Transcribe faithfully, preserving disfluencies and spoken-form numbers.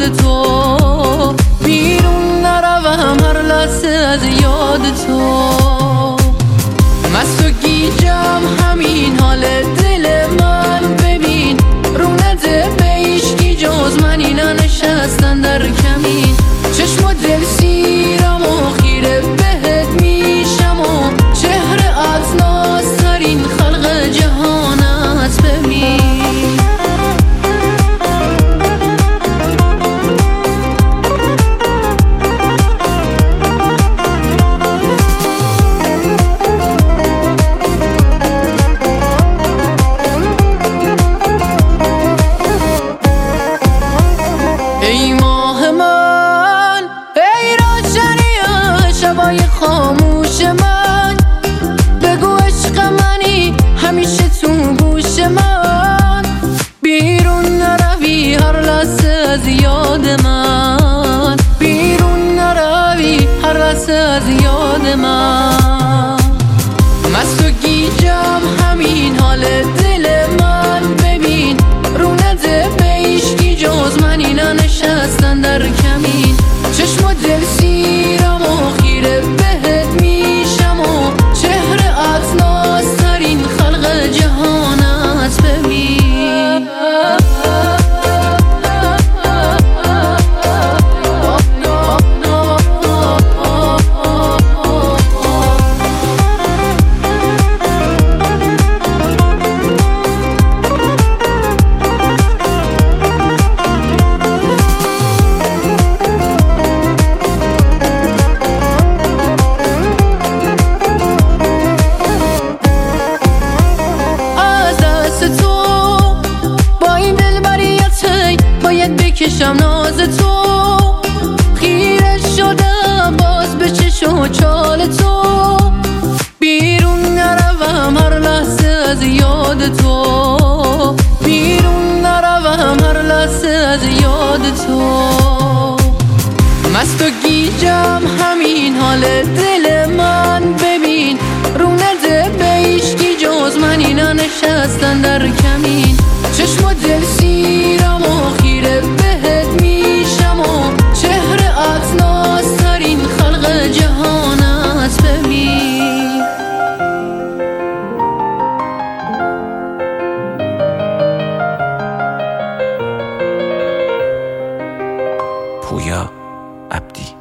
یاد تو، بیرون نروم هر لحظه از یاد تو. مست و گیجم همین حال دل من، ببین رو نده به هیچکی جز من، اینا نشستن در کمین. چشم و دل سیرم و خیره بهت میشم و چهره از نازترین خلق جهانت ببین. ای ماه من، ای روشنی شبای خاموش من، بگو عشق منی همیشه تو گوش من. بیرون نروی هر لحظه از یاد من، بیرون نروی هر لحظه از یاد من. مست و گیجم همین حال دل من، ببین رو نده به هیچکی جز من، اینا نشستن در کمین. چشم و دل سیرم و خیره بهت میشم و چهره از نازترین خلق جهانت ببین. بکشم ناز تو، خیره شدم باز به چشم و چال تو. بیرون نروم هر لحظه از یاد تو، بیرون نروم هر لحظه از یاد تو. مست و گیجم همین حال دل من، ببین رو نده به هیچکی جز من، اینا نشستن در کمین. چشم و دل سیرم و خیره بهت میشم و چهره از نازترین خلق جهانت ببین. پویا عبدی.